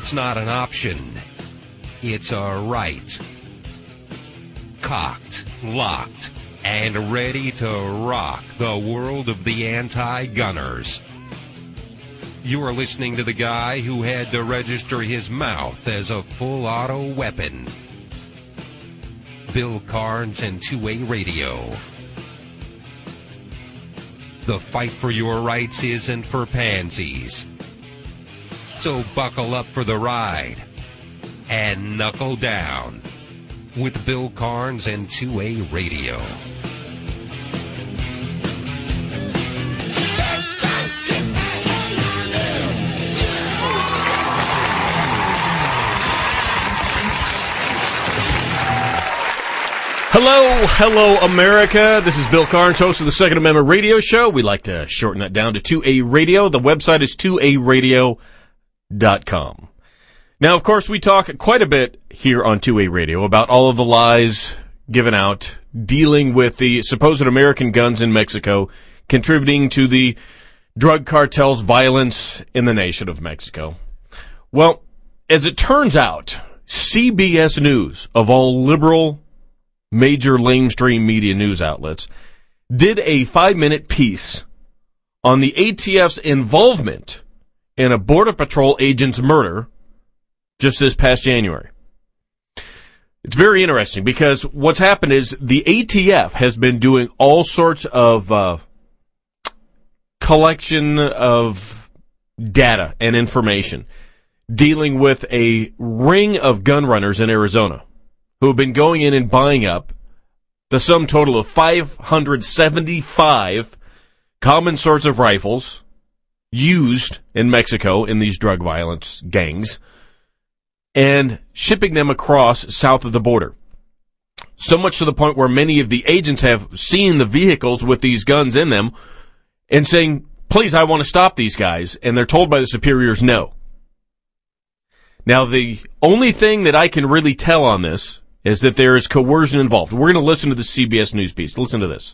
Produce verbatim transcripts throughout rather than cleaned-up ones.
It's not an option. It's a right. Cocked, locked, and ready to rock the world of the anti-gunners. You are listening to the guy who had to register his mouth as a full auto weapon. Bill Carnes and two A Radio. The fight for your rights isn't for pansies. So buckle up for the ride and knuckle down with Bill Carnes and two A Radio. Hello, hello, America. This is Bill Carnes, host of the Second Amendment Radio Show. We like to shorten that down to two A Radio. The website is two A radio dot com. Now, of course, we talk quite a bit here on two A Radio about all of the lies given out, dealing with the supposed American guns in Mexico, contributing to the drug cartel's violence in the nation of Mexico. Well, as it turns out, C B S News, of all liberal major mainstream media news outlets, did a five-minute piece on the A T F's involvement in a Border Patrol agent's murder just this past January. It's very interesting because what's happened is the A T F has been doing all sorts of uh, collection of data and information dealing with a ring of gun runners in Arizona who have been going in and buying up the sum total of five hundred seventy-five common sorts of rifles used in Mexico in these drug violence gangs and shipping them across south of the border. So much to the point where many of the agents have seen the vehicles with these guns in them and saying, please, I want to stop these guys. And they're told by the superiors, no. Now, the only thing that I can really tell on this is that there is coercion involved. We're going to listen to the C B S News piece. Listen to this.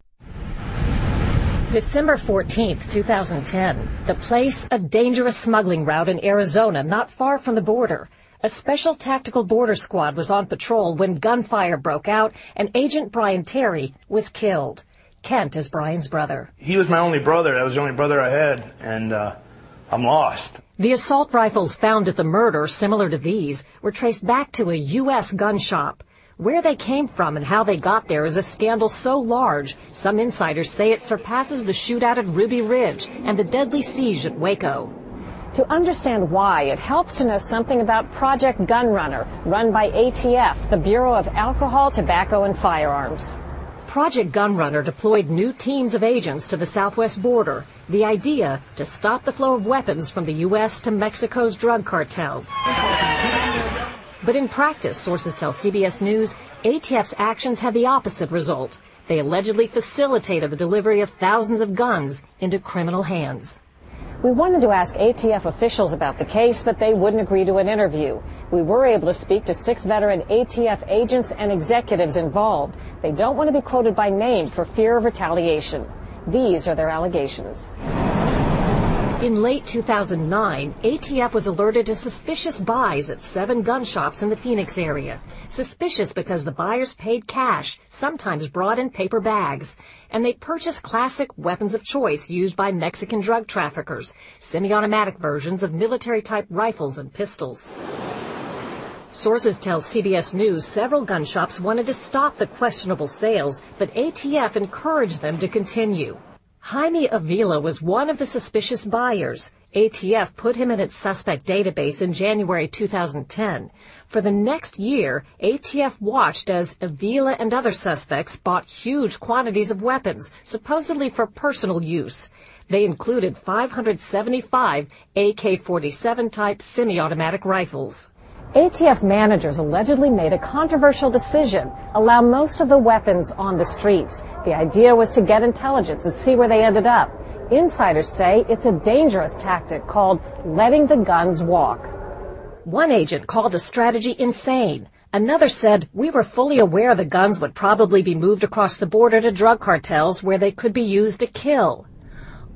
December fourteenth, twenty ten. The place, a dangerous smuggling route in Arizona, not far from the border. A special tactical border squad was on patrol when gunfire broke out and Agent Brian Terry was killed. Kent is Brian's brother. He was my only brother. That was the only brother I had, and uh, I'm lost. The assault rifles found at the murder, similar to these, were traced back to a U S gun shop. Where they came from and how they got there is a scandal so large, some insiders say it surpasses the shootout at Ruby Ridge and the deadly siege at Waco. To understand why, it helps to know something about Project Gunrunner, run by A T F, the Bureau of Alcohol, Tobacco, and Firearms. Project Gunrunner deployed new teams of agents to the southwest border. The idea, to stop the flow of weapons from the U S to Mexico's drug cartels. But in practice, sources tell C B S News, A T F's actions had the opposite result. They allegedly facilitated the delivery of thousands of guns into criminal hands. We wanted to ask A T F officials about the case, but they wouldn't agree to an interview. We were able to speak to six veteran A T F agents and executives involved. They don't want to be quoted by name for fear of retaliation. These are their allegations. In late two thousand nine, A T F was alerted to suspicious buys at seven gun shops in the Phoenix area. Suspicious because the buyers paid cash, sometimes brought in paper bags, and they purchased classic weapons of choice used by Mexican drug traffickers, semi-automatic versions of military-type rifles and pistols. Sources tell C B S News several gun shops wanted to stop the questionable sales, but A T F encouraged them to continue. Jaime Avila was one of the suspicious buyers. A T F put him in its suspect database in January two thousand ten. For the next year, A T F watched as Avila and other suspects bought huge quantities of weapons, supposedly for personal use. They included five hundred seventy-five A K forty-seven type semi-automatic rifles. A T F managers allegedly made a controversial decision, allow most of the weapons on the streets. The idea was to get intelligence and see where they ended up. Insiders say it's a dangerous tactic called letting the guns walk. One agent called the strategy insane. Another said, we were fully aware the guns would probably be moved across the border to drug cartels where they could be used to kill.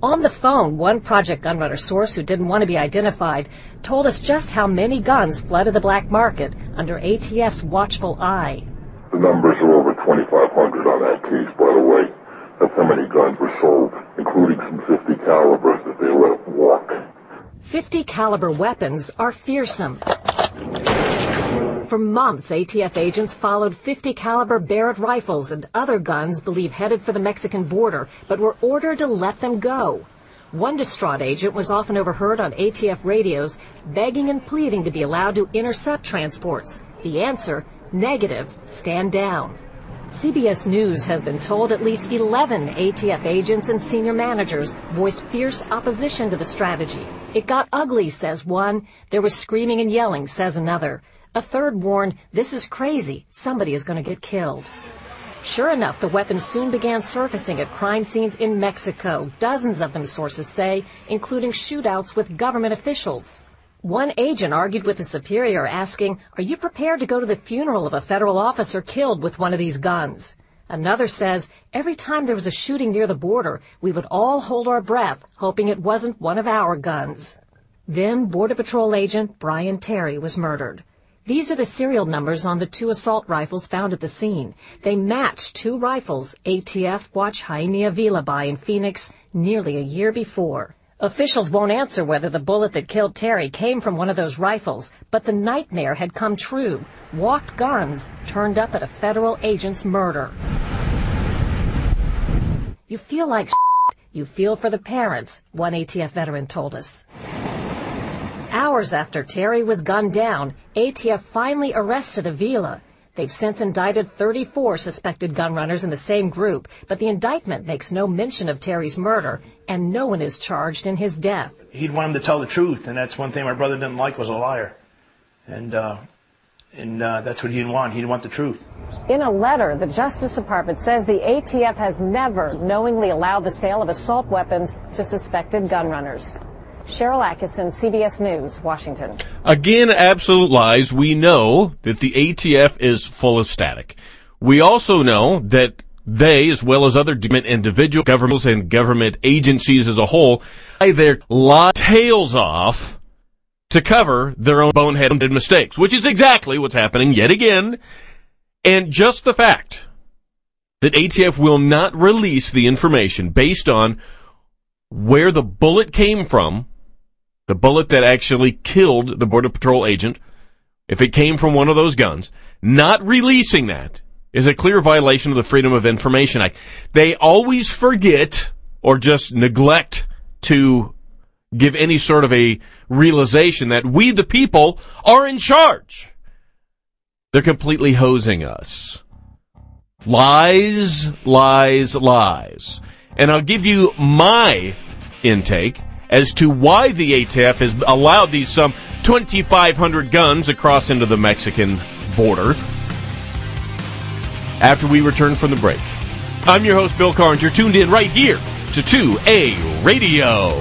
On the phone, one Project Gunrunner source who didn't want to be identified told us just how many guns flooded the black market under A T F's watchful eye. The numbers are over twenty-five hundred on that case, by the way. That's how many guns were sold, including some fifty calibers that they let walk. fifty caliber weapons are fearsome. For months, A T F agents followed fifty caliber Barrett rifles and other guns believed headed for the Mexican border, but were ordered to let them go. One distraught agent was often overheard on A T F radios begging and pleading to be allowed to intercept transports. The answer, negative, stand down. C B S News has been told at least eleven A T F agents and senior managers voiced fierce opposition to the strategy. It got ugly, says one. There was screaming and yelling, says another. A third warned, this is crazy. Somebody is going to get killed. Sure enough, the weapons soon began surfacing at crime scenes in Mexico. Dozens of them, sources say, including shootouts with government officials. One agent argued with a superior asking, are you prepared to go to the funeral of a federal officer killed with one of these guns? Another says, every time there was a shooting near the border, we would all hold our breath, hoping it wasn't one of our guns. Then Border Patrol agent Brian Terry was murdered. These are the serial numbers on the two assault rifles found at the scene. They match two rifles A T F watched Jaime Avila buy in Phoenix nearly a year before. Officials won't answer whether the bullet that killed Terry came from one of those rifles, but the nightmare had come true. Walked guns turned up at a federal agent's murder. You feel like shit. You feel for the parents, one A T F veteran told us. Hours after Terry was gunned down, A T F finally arrested Avila. They've since indicted thirty-four suspected gun runners in the same group, but the indictment makes no mention of Terry's murder, and no one is charged in his death. He'd want him to tell the truth, and that's one thing my brother didn't like, was a liar. And uh, and uh, that's what he didn't want. He didn't want the truth. In a letter, the Justice Department says the A T F has never knowingly allowed the sale of assault weapons to suspected gun runners. Cheryl Atkinson, C B S News, Washington. Again, absolute lies. We know that the A T F is full of static. We also know that they, as well as other individual governments and government agencies as a whole, lie their lie tails off to cover their own boneheaded mistakes, which is exactly what's happening yet again. And just the fact that A T F will not release the information based on where the bullet came from, the bullet that actually killed the Border Patrol agent, if it came from one of those guns, not releasing that is a clear violation of the Freedom of Information Act. They always forget or just neglect to give any sort of a realization that we, the people, are in charge. They're completely hosing us. Lies, lies, lies. And I'll give you my intake as to why the A T F has allowed these some twenty-five hundred guns across into the Mexican border after we return from the break. I'm your host, Bill Carnes. You're tuned in right here to two A Radio.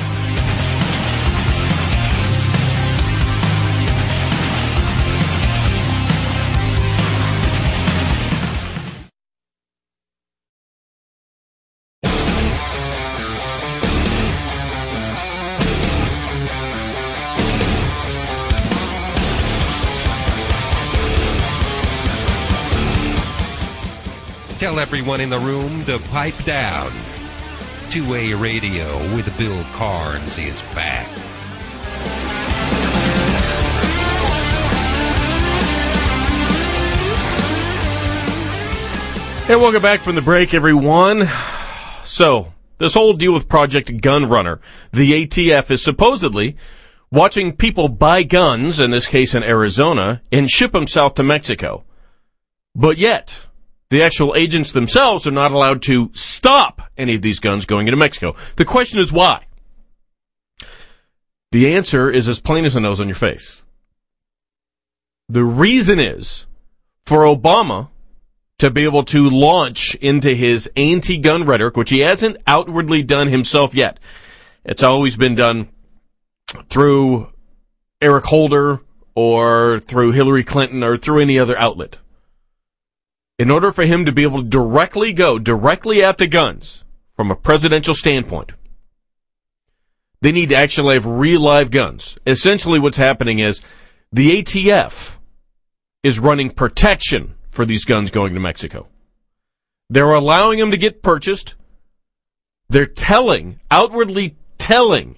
Tell everyone in the room to pipe down. two A Radio with Bill Carnes is back. Hey, welcome back from the break, everyone. So, this whole deal with Project Gunrunner, the A T F is supposedly watching people buy guns, in this case in Arizona, and ship them south to Mexico. But yet, the actual agents themselves are not allowed to stop any of these guns going into Mexico. The question is why? The answer is as plain as the nose on your face. The reason is for Obama to be able to launch into his anti-gun rhetoric, which he hasn't outwardly done himself yet. It's always been done through Eric Holder or through Hillary Clinton or through any other outlet. In order for him to be able to directly go directly at the guns from a presidential standpoint, They need to actually have real live guns. Essentially what's happening is the A T F is running protection for these guns going to Mexico. They're allowing them to get purchased. They're telling, outwardly telling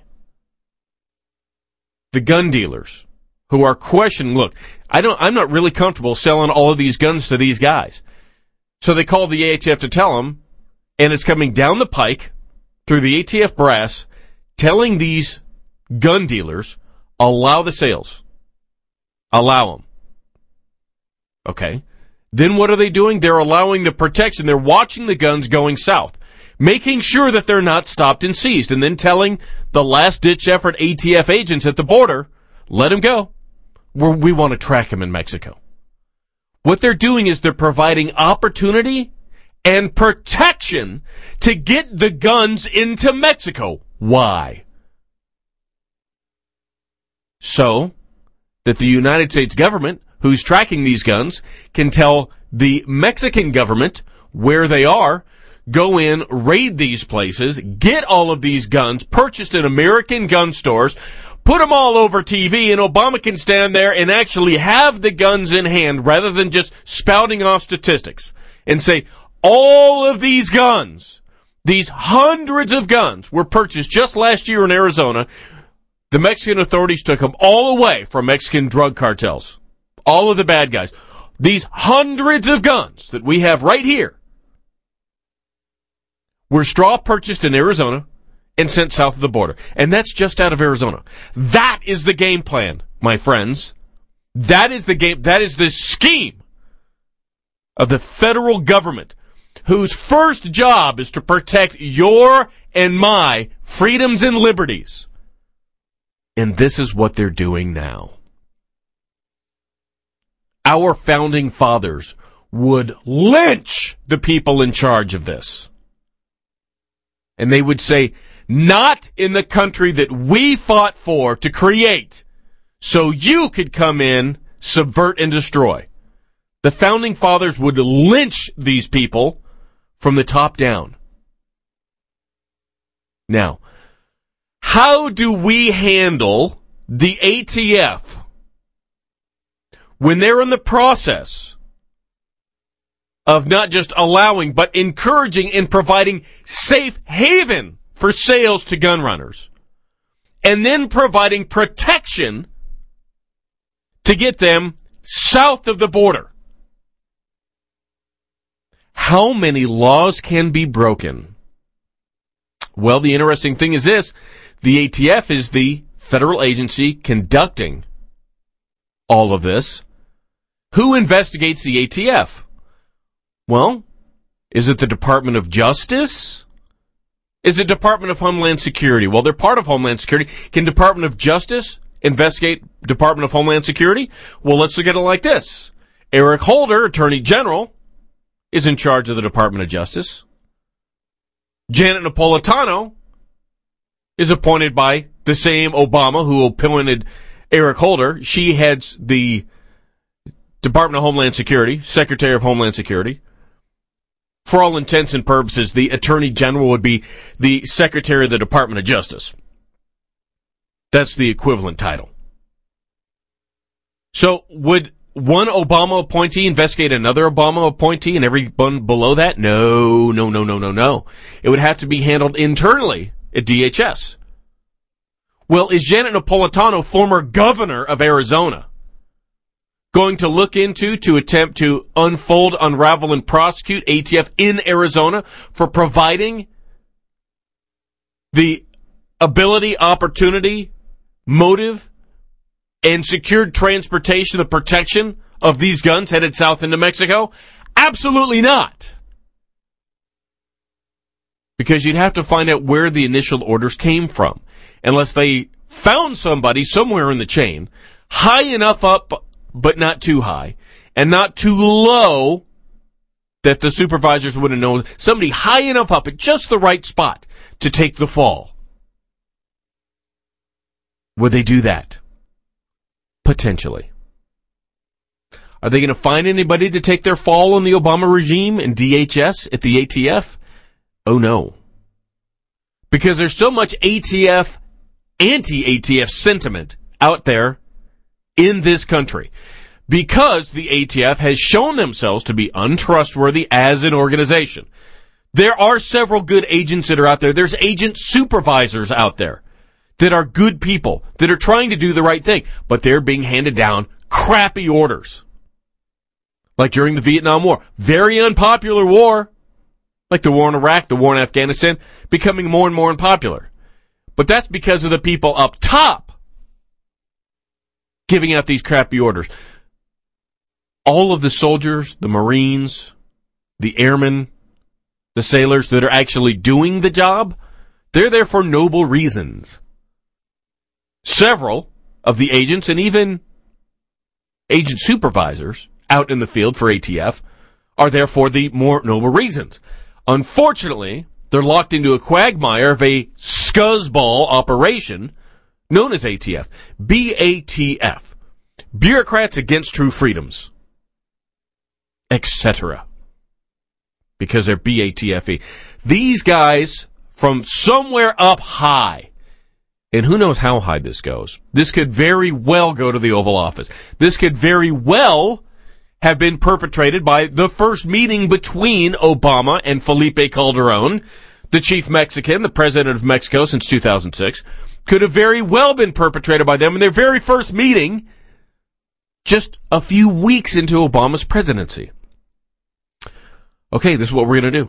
the gun dealers who are questioning, look, I don't, I'm not really comfortable selling all of these guns to these guys. So they call the A T F to tell them, and it's coming down the pike through the A T F brass, telling these gun dealers, allow the sales. Allow them. Okay. Then what are they doing? They're allowing the protection. They're watching the guns going south, making sure that they're not stopped and seized, and then telling the last-ditch effort A T F agents at the border, let them go. We're, we want to track them in Mexico. What they're doing is they're providing opportunity and protection to get the guns into Mexico. Why? So that the United States government, who's tracking these guns, can tell the Mexican government where they are, go in, raid these places, get all of these guns purchased in American gun stores, put them all over T V, and Obama can stand there and actually have the guns in hand rather than just spouting off statistics and say, all of these guns, these hundreds of guns were purchased just last year in Arizona. The Mexican authorities took them all away from Mexican drug cartels. All of the bad guys. These hundreds of guns that we have right here were straw purchased in Arizona and sent south of the border. And that's just out of Arizona. That is the game plan, my friends. That is the game, that is the scheme of the federal government, whose first job is to protect your and my freedoms and liberties. And this is what they're doing now. Our founding fathers would lynch the people in charge of this. And they would say, not in the country that we fought for to create, so you could come in, subvert, and destroy. The founding fathers would lynch these people from the top down. Now, how do we handle the A T F when they're in the process of not just allowing, but encouraging and providing safe haven for sales to gun runners, and then providing protection to get them south of the border? How many laws can be broken? Well, the interesting thing is this. The A T F is the federal agency conducting all of this. Who investigates the A T F? Well, is it the Department of Justice? Is it Department of Homeland Security? Well, they're part of Homeland Security. Can Department of Justice investigate Department of Homeland Security? Well, let's look at it like this. Eric Holder, Attorney General, is in charge of the Department of Justice. Janet Napolitano is appointed by the same Obama who appointed Eric Holder. She heads the Department of Homeland Security, Secretary of Homeland Security. For all intents and purposes, the Attorney General would be the Secretary of the Department of Justice. That's the equivalent title. So would one Obama appointee investigate another Obama appointee and everyone below that? No, no, no, no, no, no. It would have to be handled internally at D H S. Well, is Janet Napolitano, former governor of Arizona, going to look into to attempt to unfold, unravel, and prosecute A T F in Arizona for providing the ability, opportunity, motive, and secured transportation, the protection of these guns headed south into Mexico? Absolutely not. Because you'd have to find out where the initial orders came from. Unless they found somebody somewhere in the chain, high enough up, but not too high, and not too low that the supervisors wouldn't know. Somebody high enough up at just the right spot to take the fall. Would they do that? Potentially. Are they going to find anybody to take their fall in the Obama regime in D H S at the A T F? Oh no. Because there's so much A T F anti-A T F sentiment out there in this country because the A T F has shown themselves to be untrustworthy as an organization. There are several good agents that are out there. There's agent supervisors out there that are good people, that are trying to do the right thing, but they're being handed down crappy orders. Like during the Vietnam War. Very unpopular war. Like the war in Iraq, the war in Afghanistan, becoming more and more unpopular. But that's because of the people up top giving out these crappy orders. All of the soldiers, the Marines, the airmen, the sailors that are actually doing the job, they're there for noble reasons. Several of the agents and even agent supervisors out in the field for A T F are there for the more noble reasons. Unfortunately, they're locked into a quagmire of a scuzzball operation known as A T F. B A T F. Bureaucrats Against True Freedoms. et cetera. Because they're B A T F E. These guys from somewhere up high, and who knows how high this goes. This could very well go to the Oval Office. This could very well have been perpetrated by the first meeting between Obama and Felipe Calderón, the chief Mexican, the president of Mexico since two thousand six. Could have very well been perpetrated by them in their very first meeting just a few weeks into Obama's presidency. Okay, this is what we're going to do.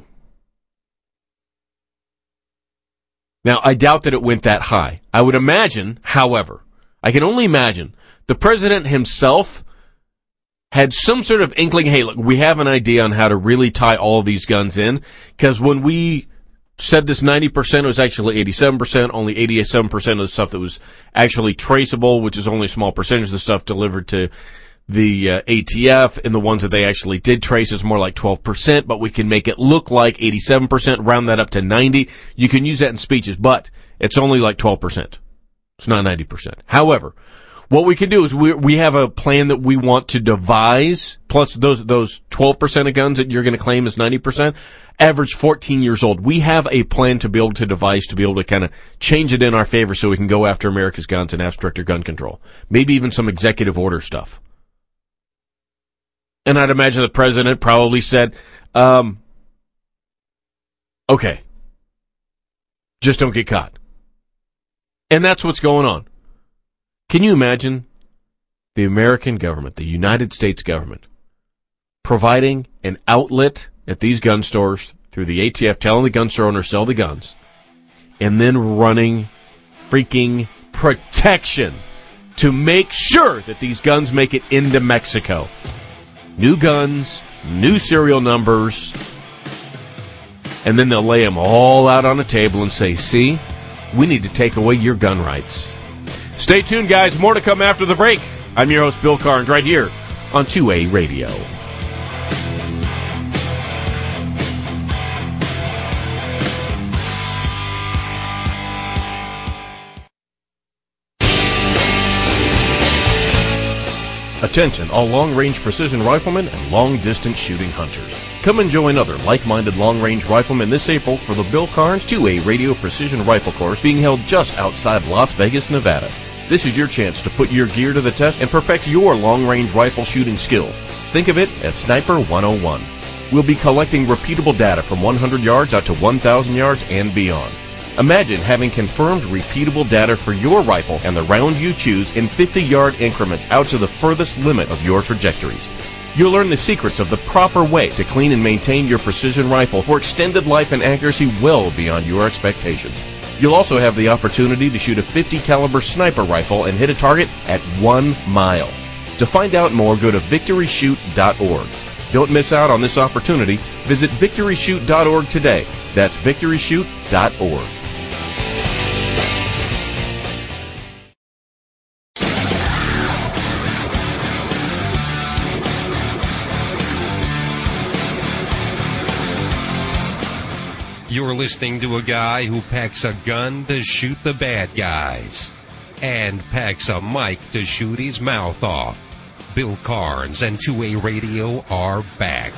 Now, I doubt that it went that high. I would imagine, however, I can only imagine, the president himself had some sort of inkling, hey, look, we have an idea on how to really tie all of these guns in, because when we said this ninety percent, it was actually eighty-seven percent, only eighty-seven percent of the stuff that was actually traceable, which is only a small percentage of the stuff delivered to the uh, A T F, and the ones that they actually did trace is more like twelve percent, but we can make it look like eighty-seven percent, round that up to ninety. You can use that in speeches, but it's only like twelve percent. It's not ninety percent. However, what we can do is we we have a plan that we want to devise, plus those those twelve percent of guns that you're going to claim as ninety percent, average fourteen years old. We have a plan to be able to devise, to be able to kind of change it in our favor so we can go after America's guns and have stricter gun control. Maybe even some executive order stuff. And I'd imagine the president probably said, um, okay, just don't get caught. And that's what's going on. Can you imagine the American government, the United States government, providing an outlet at these gun stores through the A T F, telling the gun store owner sell the guns, and then running freaking protection to make sure that these guns make it into Mexico? New guns, new serial numbers, and then they'll lay them all out on a table and say, see, we need to take away your gun rights. Stay tuned, guys. More to come after the break. I'm your host, Bill Carnes, right here on two A Radio. Attention, all long-range precision riflemen and long-distance shooting hunters. Come and join other like-minded long-range riflemen this April for the Bill Carnes two A Radio Precision Rifle Course being held just outside Las Vegas, Nevada. This is your chance to put your gear to the test and perfect your long-range rifle shooting skills. Think of it as Sniper one oh one. We'll be collecting repeatable data from one hundred yards out to one thousand yards and beyond. Imagine having confirmed repeatable data for your rifle and the round you choose in fifty-yard increments out to the furthest limit of your trajectories. You'll learn the secrets of the proper way to clean and maintain your precision rifle for extended life and accuracy well beyond your expectations. You'll also have the opportunity to shoot a fifty caliber sniper rifle and hit a target at one mile. To find out more, go to victory shoot dot org. Don't miss out on this opportunity. Visit victory shoot dot org today. That's victory shoot dot org. You're listening to a guy who packs a gun to shoot the bad guys and packs a mic to shoot his mouth off. Bill Carnes and two A Radio are back.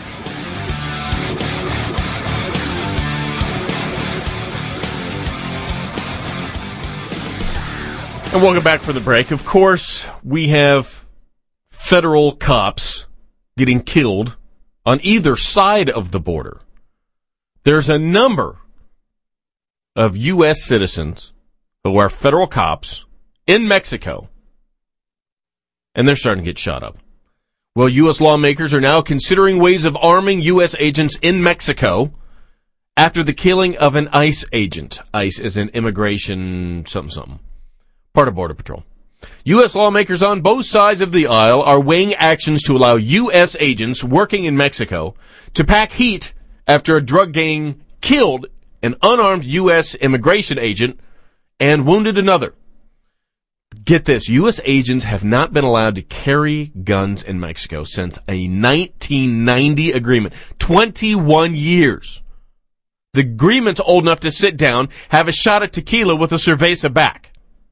And welcome back from the break. Of course, we have federal cops getting killed on either side of the border. There's a number of U S citizens who are federal cops in Mexico, and they're starting to get shot up. Well, U S lawmakers are now considering ways of arming U S agents in Mexico after the killing of an ICE agent. ICE is an immigration something something. Part of Border Patrol. U S lawmakers on both sides of the aisle are weighing actions to allow U S agents working in Mexico to pack heat after a drug gang killed an unarmed U S immigration agent and wounded another. Get this, U S agents have not been allowed to carry guns in Mexico since a nineteen ninety agreement. twenty-one years. The agreement's old enough to sit down, have a shot at tequila with a cerveza back.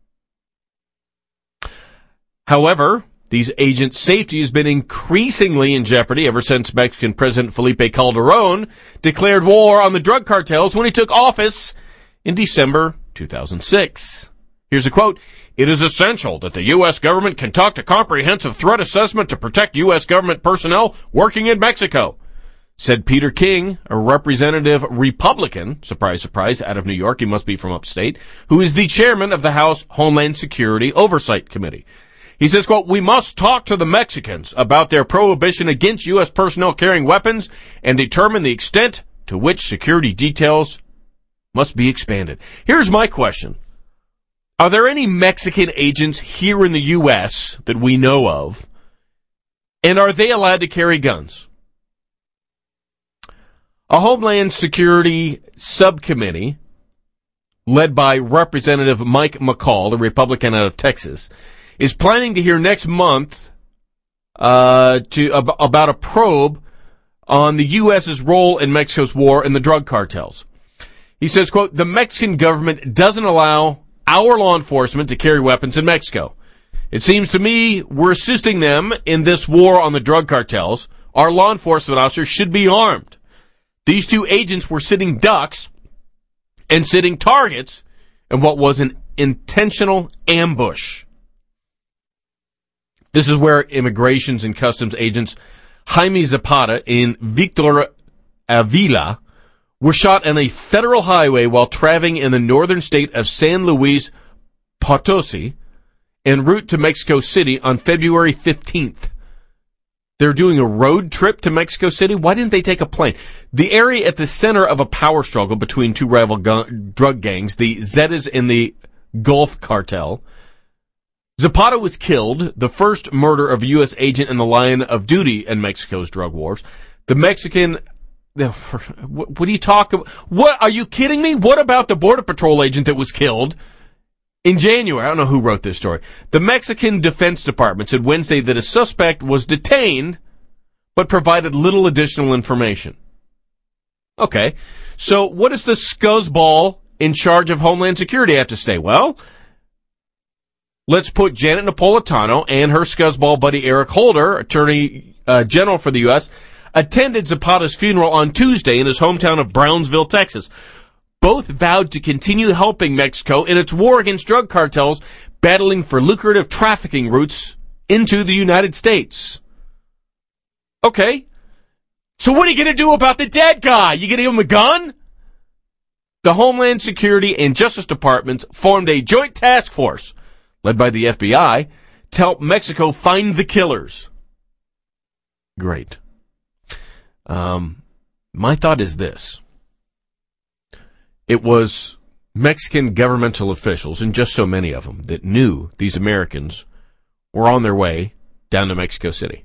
However, these agents' safety has been increasingly in jeopardy ever since Mexican President Felipe Calderón declared war on the drug cartels when he took office in December two thousand six. Here's a quote. "It is essential that the U S government conduct a comprehensive threat assessment to protect U S government personnel working in Mexico," said Peter King, a representative Republican, surprise, surprise, out of New York, he must be from upstate, who is the chairman of the House Homeland Security Oversight Committee. He says, quote, "We must talk to the Mexicans about their prohibition against U S personnel carrying weapons and determine the extent to which security details must be expanded." Here's my question. Are there any Mexican agents here in the U S that we know of? And are they allowed to carry guns? A Homeland Security subcommittee led by Representative Mike McCall, the Republican out of Texas, is planning to hear next month uh, to ab- about a probe on the U S's role in Mexico's war in the drug cartels. He says, quote, "The Mexican government doesn't allow our law enforcement to carry weapons in Mexico. It seems to me we're assisting them in this war on the drug cartels. Our law enforcement officers should be armed. These two agents were sitting ducks and sitting targets in what was an intentional ambush." This is where Immigrations and Customs agents Jaime Zapata and Victor Avila were shot on a federal highway while traveling in the northern state of San Luis Potosi en route to Mexico City on February fifteenth. They're doing a road trip to Mexico City. Why didn't they take a plane? The area at the center of a power struggle between two rival gun- drug gangs, the Zetas and the Gulf Cartel. Zapata was killed, the first murder of a U S agent in the line of duty in Mexico's drug wars. The Mexican, what do you talk about? What, are you kidding me? What about the Border Patrol agent that was killed in January? I don't know who wrote this story. The Mexican Defense Department said Wednesday that a suspect was detained, but provided little additional information. Okay, so what does the scuzzball in charge of Homeland Security have to say? Well, let's put Janet Napolitano and her scuzzball buddy Eric Holder, Attorney uh, General for the U S, attended Zapata's funeral on Tuesday in his hometown of Brownsville, Texas. Both vowed to continue helping Mexico in its war against drug cartels, battling for lucrative trafficking routes into the United States. Okay, so what are you going to do about the dead guy? You going to give him a gun? The Homeland Security and Justice Departments formed a joint task force led by the F B I, to help Mexico find the killers. Great. Um, my thought is this. It was Mexican governmental officials, and just so many of them, that knew these Americans were on their way down to Mexico City.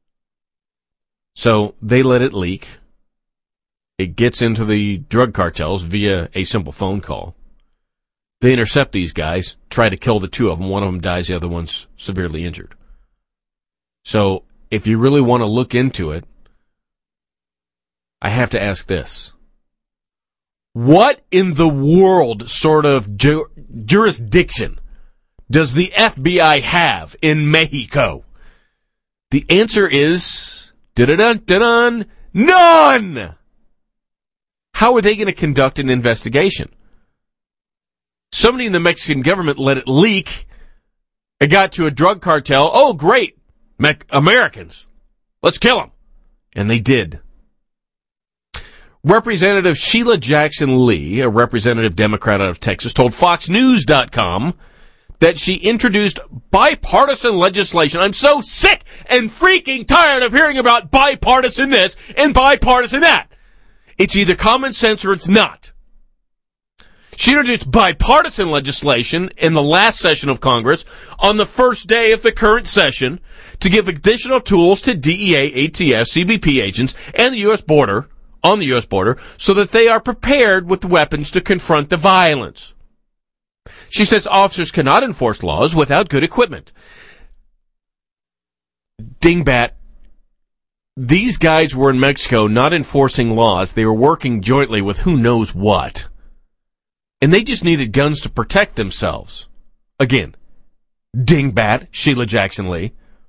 So they let it leak. It gets into the drug cartels via a simple phone call. They intercept these guys, try to kill the two of them. One of them dies, the other one's severely injured. So, if you really want to look into it, I have to ask this. What in the world sort of ju- jurisdiction does the F B I have in Mexico? The answer is, da-da-dun-da-dun, none! How are they going to conduct an investigation? Somebody in the Mexican government let it leak It got to a drug cartel. Oh, great. Me- Americans. Let's kill them. And they did. Representative Sheila Jackson Lee, a representative Democrat out of Texas, told Fox News dot com that she introduced bipartisan legislation. I'm so sick and freaking tired of hearing about bipartisan this and bipartisan that. It's either common sense or it's not. She introduced bipartisan legislation in the last session of Congress on the first day of the current session to give additional tools to D E A, A T F, C B P agents and the U S border, on the U S border, so that they are prepared with weapons to confront the violence. She says officers cannot enforce laws without good equipment. Dingbat. These guys were in Mexico not enforcing laws. They were working jointly with who knows what. And they just needed guns to protect themselves. Again, dingbat, Sheila Jackson Lee.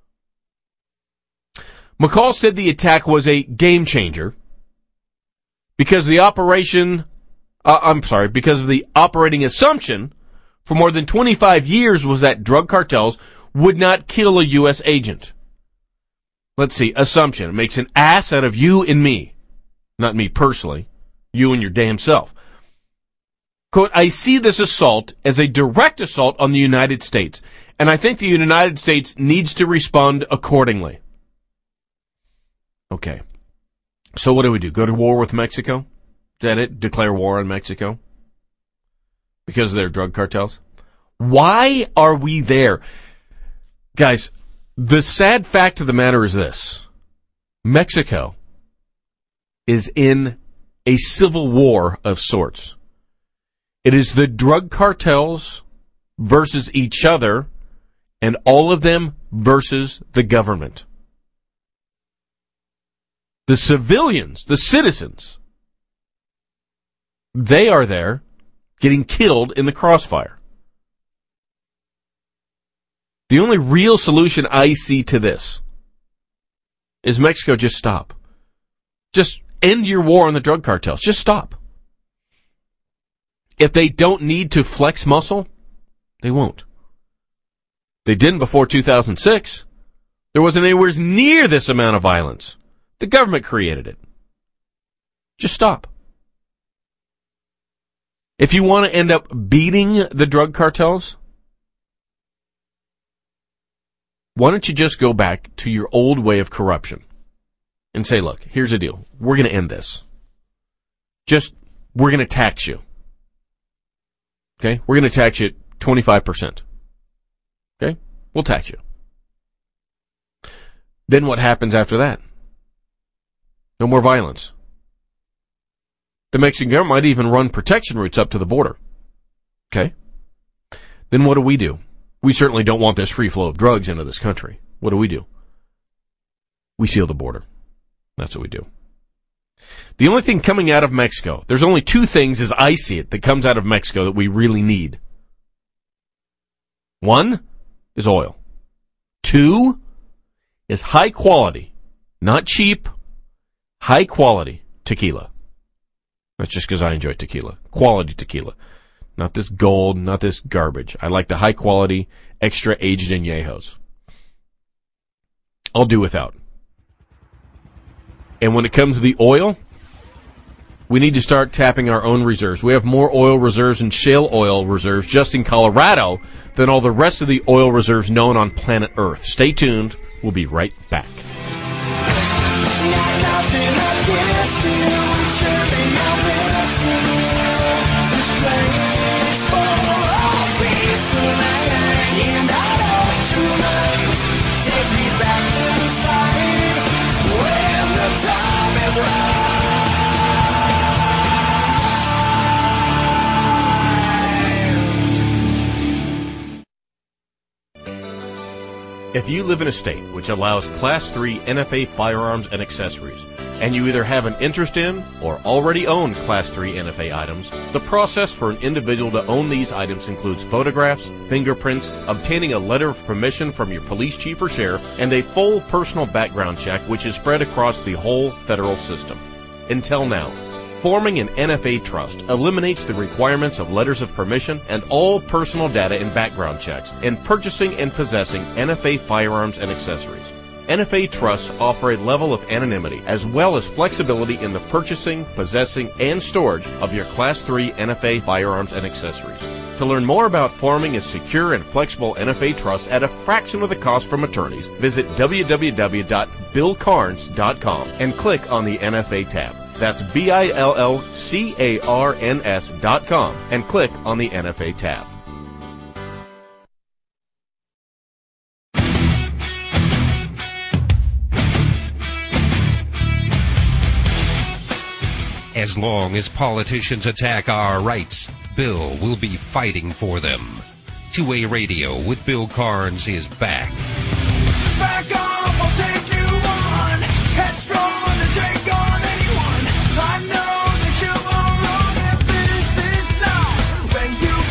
McCall said the attack was a game changer because the operation, uh, I'm sorry, because of the operating assumption for more than twenty-five years was that drug cartels would not kill a U S agent. Let's see, assumption. It makes an ass out of you and me. Not me personally. You and your damn self. Quote, I see this assault as a direct assault on the United States, and I think the United States needs to respond accordingly. Okay. So what do we do? Go to war with Mexico? Is that it? Declare war on Mexico? Because of their drug cartels? Why are we there? Guys, the sad fact of the matter is this. Mexico is in a civil war of sorts. It is the drug cartels versus each other, and all of them versus the government. The civilians, the citizens, they are there getting killed in the crossfire. The only real solution I see to this is Mexico just stop. Just end your war on the drug cartels. Just stop. If they don't need to flex muscle, they won't. They didn't before two thousand six. There wasn't anywhere near this amount of violence. The government created it. Just stop. If you want to end up beating the drug cartels, why don't you just go back to your old way of corruption and say, look, here's the deal. We're going to end this. Just, we're going to tax you. Okay? We're going to tax you twenty-five percent. Okay? We'll tax you. Then what happens after that? No more violence. The Mexican government might even run protection routes up to the border. Okay? Then what do we do? We certainly don't want this free flow of drugs into this country. What do we do? We seal the border. That's what we do. The only thing coming out of Mexico, there's only two things as I see it that comes out of Mexico that we really need. One is oil. Two is high quality, not cheap, high quality tequila. That's just because I enjoy tequila. Quality tequila. Not this gold, not this garbage. I like the high quality, extra aged añejos. I'll do without. And when it comes to the oil, we need to start tapping our own reserves. We have more oil reserves and shale oil reserves just in Colorado than all the rest of the oil reserves known on planet Earth. Stay tuned. We'll be right back. If you live in a state which allows Class three N F A firearms and accessories, and you either have an interest in or already own Class three N F A items, the process for an individual to own these items includes photographs, fingerprints, obtaining a letter of permission from your police chief or sheriff, and a full personal background check which is spread across the whole federal system. Until now. forming an N F A trust eliminates the requirements of letters of permission and all personal data and background checks in purchasing and possessing N F A firearms and accessories. N F A trusts offer a level of anonymity as well as flexibility in the purchasing, possessing, and storage of your Class three N F A firearms and accessories. To learn more about forming a secure and flexible N F A trust at a fraction of the cost from attorneys, visit w w w dot bill carnes dot com and click on the N F A tab. That's B I L L C A R N S dot com and click on the N F A tab. As long as politicians attack our rights, Bill will be fighting for them. two A Radio with Bill Carnes is back. Back off, I'll take you on. Headstrong to take on anyone. I know that you are wrong if this is not where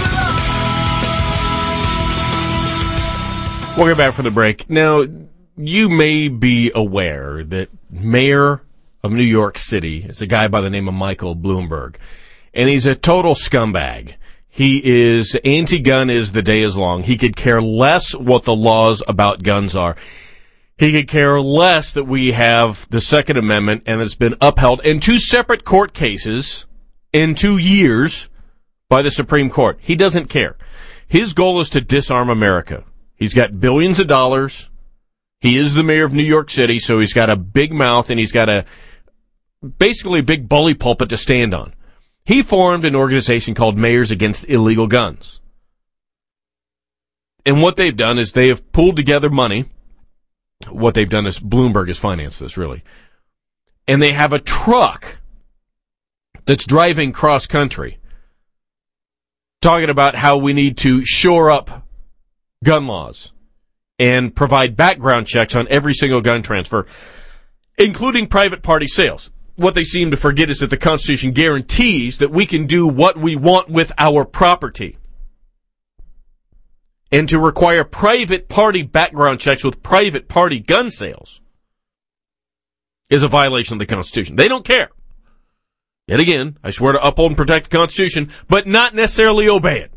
you belong. Welcome back from the break. Now, you may be aware that Mayor of New York City is a guy by the name of Michael Bloomberg, and he's a total scumbag. He is anti-gun as the day is long. He could care less what the laws about guns are. He could care less that we have the Second Amendment and it's been upheld in two separate court cases in two years by the Supreme Court. He doesn't care. His goal is to disarm America. He's got billions of dollars. He is the mayor of New York City, so he's got a big mouth and he's got a basically a big bully pulpit to stand on. He formed an organization called Mayors Against Illegal Guns. And what they've done is they have pulled together money. What they've done is Bloomberg has financed this, really. And they have a truck that's driving cross country talking about how we need to shore up gun laws and provide background checks on every single gun transfer, including private party sales. What they seem to forget is that the Constitution guarantees that we can do what we want with our property. And to require private party background checks with private party gun sales is a violation of the Constitution. They don't care. Yet again, I swear to uphold and protect the Constitution, but not necessarily obey it.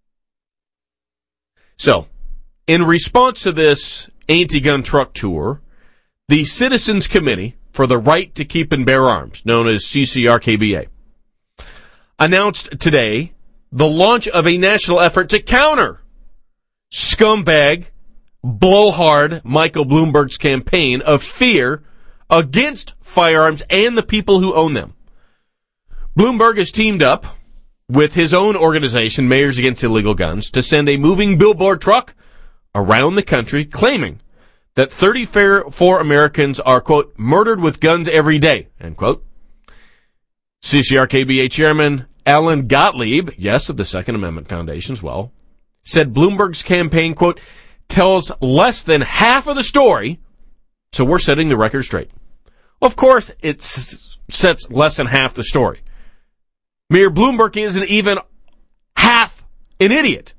So, in response to this anti-gun truck tour, the Citizens Committee for the Right to Keep and Bear Arms, known as C C R K B A, announced today the launch of a national effort to counter scumbag, blowhard Michael Bloomberg's campaign of fear against firearms and the people who own them. Bloomberg has teamed up with his own organization, Mayors Against Illegal Guns, to send a moving billboard truck around the country claiming that thirty-four Americans are, quote, murdered with guns every day, end quote. C C R K B A Chairman Alan Gottlieb, yes, of the Second Amendment Foundation as well, said Bloomberg's campaign, quote, tells less than half of the story, so we're setting the record straight. Of course, it s- sets less than half the story. Mayor Bloomberg isn't even half an idiot.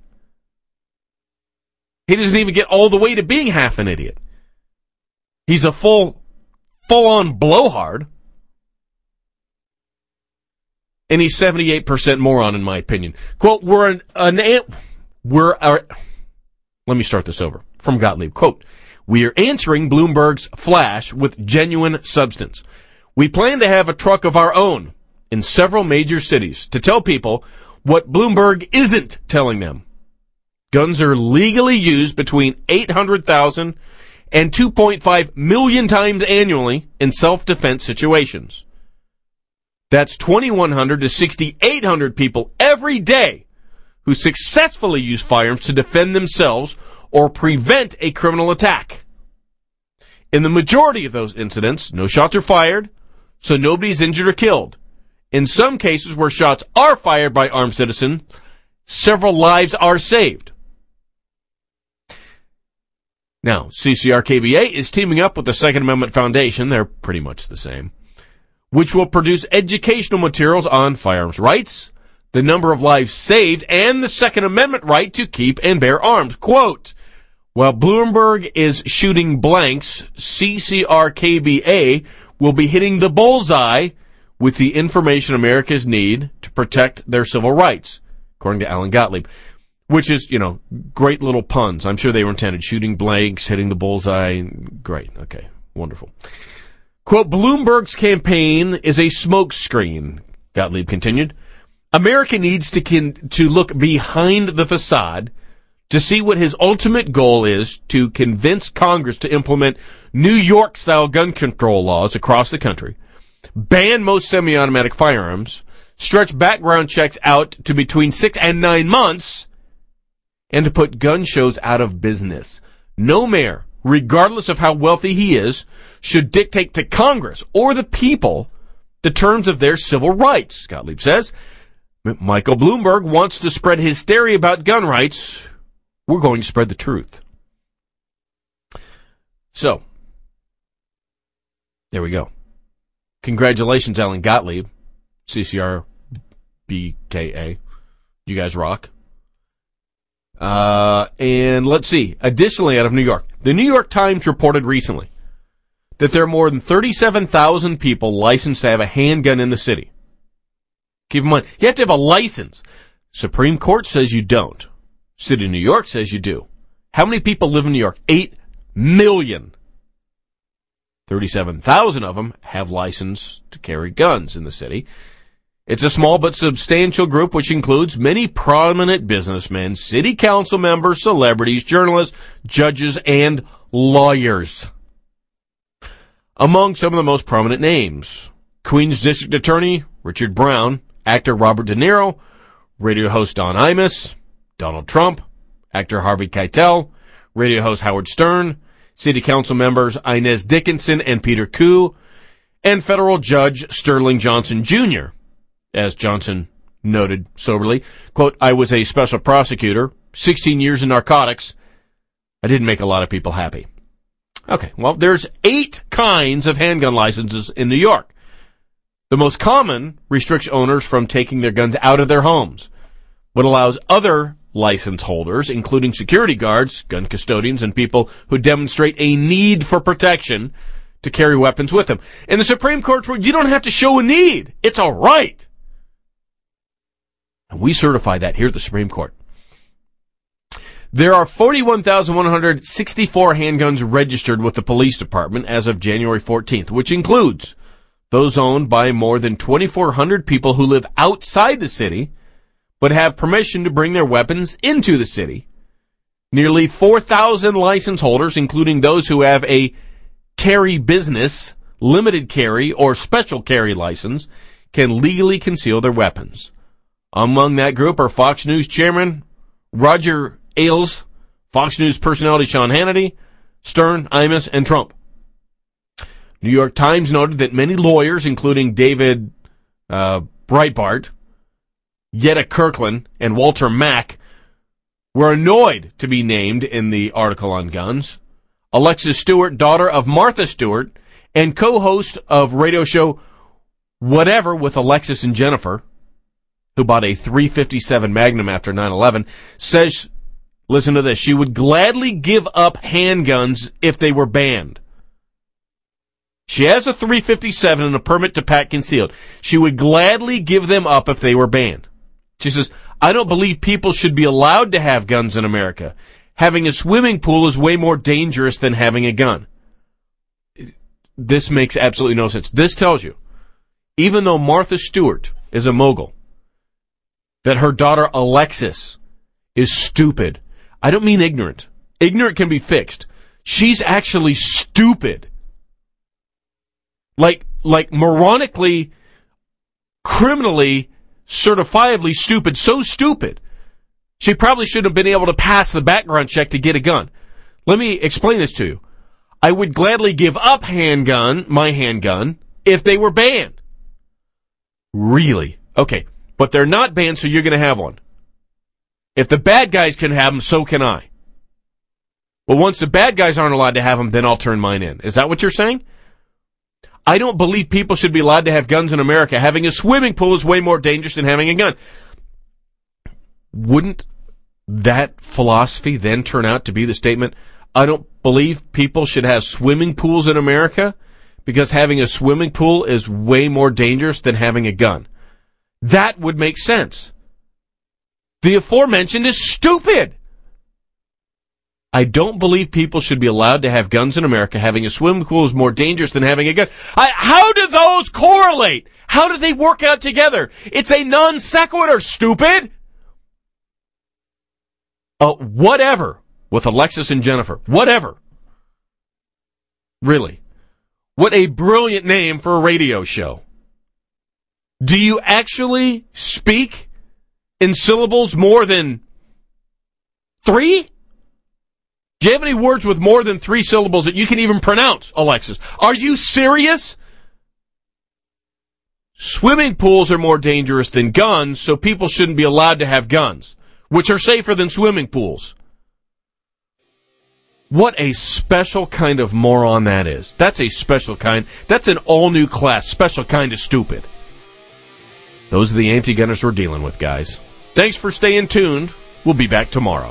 He doesn't even get all the way to being half an idiot. He's a full, full-on blowhard. And he's seventy-eight percent moron, in my opinion. Quote, we're an, an we're, our, let me start this over from Gottlieb. Quote, we are answering Bloomberg's flash with genuine substance. We plan to have a truck of our own in several major cities to tell people what Bloomberg isn't telling them. Guns are legally used between eight hundred thousand and two point five million times annually in self-defense situations. That's twenty-one hundred to sixty-eight hundred people every day who successfully use firearms to defend themselves or prevent a criminal attack. In the majority of those incidents, no shots are fired, so nobody's injured or killed. In some cases where shots are fired by armed citizens, several lives are saved. Now, C C R K B A is teaming up with the Second Amendment Foundation, they're pretty much the same, which will produce educational materials on firearms rights, the number of lives saved, and the Second Amendment right to keep and bear arms. Quote, while Bloomberg is shooting blanks, C C R K B A will be hitting the bullseye with the information Americans need to protect their civil rights, according to Alan Gottlieb. Which is, you know, great little puns. I'm sure they were intended. Shooting blanks, hitting the bullseye. Great. Okay. Wonderful. Quote, Bloomberg's campaign is a smokescreen, Gottlieb continued. America needs to con- to look behind the facade to see what his ultimate goal is to convince Congress to implement New York-style gun control laws across the country, ban most semi-automatic firearms, stretch background checks out to between six and nine months, and to put gun shows out of business. No mayor, regardless of how wealthy he is, should dictate to Congress or the people the terms of their civil rights, Gottlieb says. Michael Bloomberg wants to spread hysteria about gun rights. We're going to spread the truth. So, there we go. Congratulations, Alan Gottlieb, C C R B K A. You guys rock. Uh, and let's see. Additionally, out of New York, the New York Times reported recently that there are more than thirty-seven thousand people licensed to have a handgun in the city. Keep in mind, you have to have a license. Supreme Court says you don't. City of New York says you do. How many people live in New York? Eight million. thirty-seven thousand of them have license to carry guns in the city. It's a small but substantial group which includes many prominent businessmen, city council members, celebrities, journalists, judges, and lawyers. Among some of the most prominent names, Queens District Attorney Richard Brown, actor Robert De Niro, radio host Don Imus, Donald Trump, actor Harvey Keitel, radio host Howard Stern, city council members Inez Dickinson and Peter Koo, and federal judge Sterling Johnson Junior As Johnson noted soberly, quote, I was a special prosecutor, sixteen years in narcotics. I didn't make a lot of people happy. Okay, well, there's eight kinds of handgun licenses in New York. The most common restricts owners from taking their guns out of their homes, but allows other license holders, including security guards, gun custodians, and people who demonstrate a need for protection, to carry weapons with them. And the Supreme Court's ruled you don't have to show a need. It's a right. And we certify that here at the Supreme Court. There are forty-one thousand one hundred sixty-four handguns registered with the police department as of January fourteenth, which includes those owned by more than twenty-four hundred people who live outside the city but have permission to bring their weapons into the city. Nearly four thousand license holders, including those who have a carry business, limited carry, or special carry license, can legally conceal their weapons. Among that group are Fox News chairman Roger Ailes, Fox News personality Sean Hannity, Stern, Imus, and Trump. New York Times noted that many lawyers, including David uh, Breitbart, Yetta Kirkland, and Walter Mack, were annoyed to be named in the article on guns. Alexis Stewart, daughter of Martha Stewart, and co-host of radio show Whatever with Alexis and Jennifer, who bought a three fifty-seven Magnum after nine eleven, says, listen to this, she would gladly give up handguns if they were banned. She has a three fifty-seven and a permit to pack concealed. She would gladly give them up if they were banned. She says, I don't believe people should be allowed to have guns in America. Having a swimming pool is way more dangerous than having a gun. This makes absolutely no sense. This tells you, even though Martha Stewart is a mogul, that her daughter Alexis is stupid. I don't mean ignorant. Ignorant can be fixed. She's actually stupid. Like, like moronically, criminally, certifiably stupid. So stupid. She probably shouldn't have been able to pass the background check to get a gun. Let me explain this to you. I would gladly give up handgun, my handgun, if they were banned. Really? Okay. But they're not banned, so you're going to have one. If the bad guys can have them, so can I. Well, once the bad guys aren't allowed to have them, then I'll turn mine in. Is that what you're saying? I don't believe people should be allowed to have guns in America. Having a swimming pool is way more dangerous than having a gun. Wouldn't that philosophy then turn out to be the statement, I don't believe people should have swimming pools in America because having a swimming pool is way more dangerous than having a gun. That would make sense. The aforementioned is stupid. I don't believe people should be allowed to have guns in America. Having a swimming pool is more dangerous than having a gun. I, how do those correlate? How do they work out together? It's a non sequitur, stupid. Uh, whatever. With Alexis and Jennifer. Whatever. Really. What a brilliant name for a radio show. Do you actually speak in syllables more than three? Do you have any words with more than three syllables that you can even pronounce, Alexis? Are you serious? Swimming pools are more dangerous than guns, so people shouldn't be allowed to have guns, which are safer than swimming pools. What a special kind of moron that is. That's a special kind. That's an all-new class, special kind of stupid. Those are the anti-gunners we're dealing with, guys. Thanks for staying tuned. We'll be back tomorrow.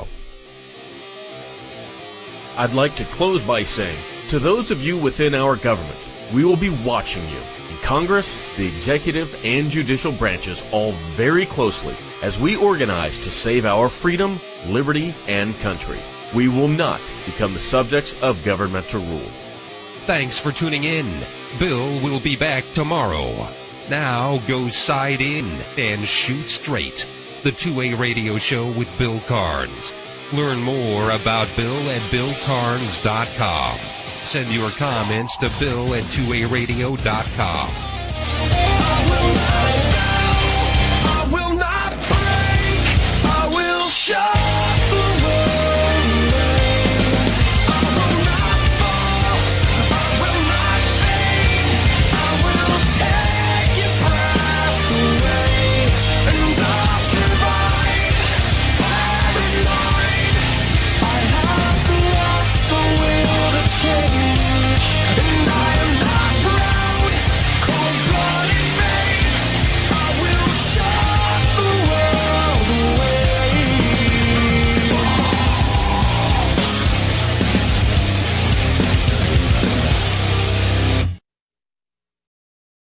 I'd like to close by saying, to those of you within our government, we will be watching you, in Congress, the executive, and judicial branches, all very closely, as we organize to save our freedom, liberty, and country. We will not become the subjects of governmental rule. Thanks for tuning in. Bill will be back tomorrow. Now go side in and shoot straight. The two A Radio Show with Bill Carnes. Learn more about Bill at bill carnes dot com. Send your comments to bill at two a radio dot com.